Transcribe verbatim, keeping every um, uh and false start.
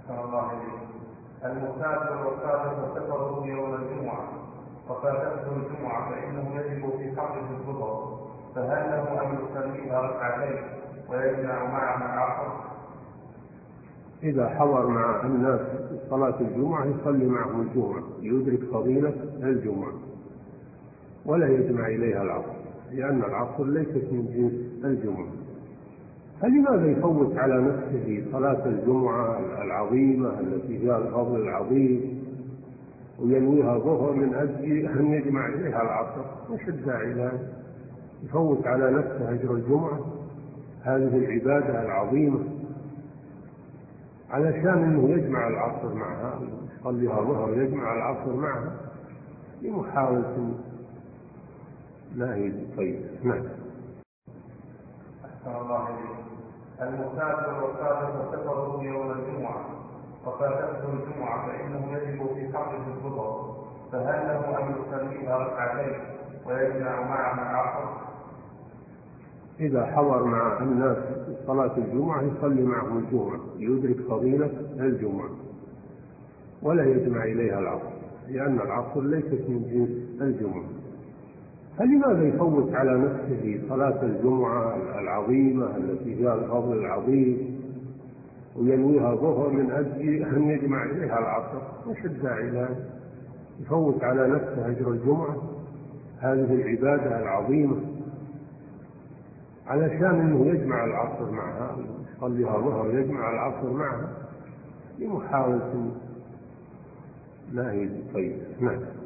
أحسن الله إليك. المسافر والسافر سفره يوم الجمعة وفاتته الجمعة فإنه يجب في حقه الظهر، فهل له أن يصليها ركعتين ويجمع معها العصر؟ إذا حضر مع الناس صلاة الجمعة يصلي معهم الجمعة ليدرك فضيلة الجمعة، ولا يجمع إليها العصر، لأن العصر ليست من جنس الجمعة. فلماذا يفوت على نفسه صلاة الجمعة العظيمة التي فيها الفضل العظيم وينويها ظهر من أجل أن يجمع إليها العصر؟ وش الداعي لهذا؟ يفوت على نفسه أجر الجمعة هذه العبادة العظيمة علشان أنه يجمع العصر معها، يصليها ظهر يجمع العصر معها لمحاولة لا هي طيب. نعم. أحسن الله إليك. المسافر والسافر سفره يوم الجمعة وفاتته الجمعة فإنه يجب في حقه الظهر، فهل له أن يصليها ركعتين ويجمع معها العصر؟ إذا حضر مع الناس صلاة الجمعة يصلي معهم الجمعة ليدرك فضيلة الجمعة، ولا يجمع إليها العصر، لأن العصر ليست من جنس الجمعة. فلماذا يفوت على نفسه صلاة الجمعة العظيمة التي فيها الفضل العظيم وينويها ظهر من أجل أن يجمع إليها العصر؟ وش الداعي لهذا؟ يفوت على نفسه أجر الجمعة هذه العبادة العظيمة علشان أنه يجمع العصر معها، يصليها ظهر يجمع العصر معها لمحاولة لا هي طيب. نعم.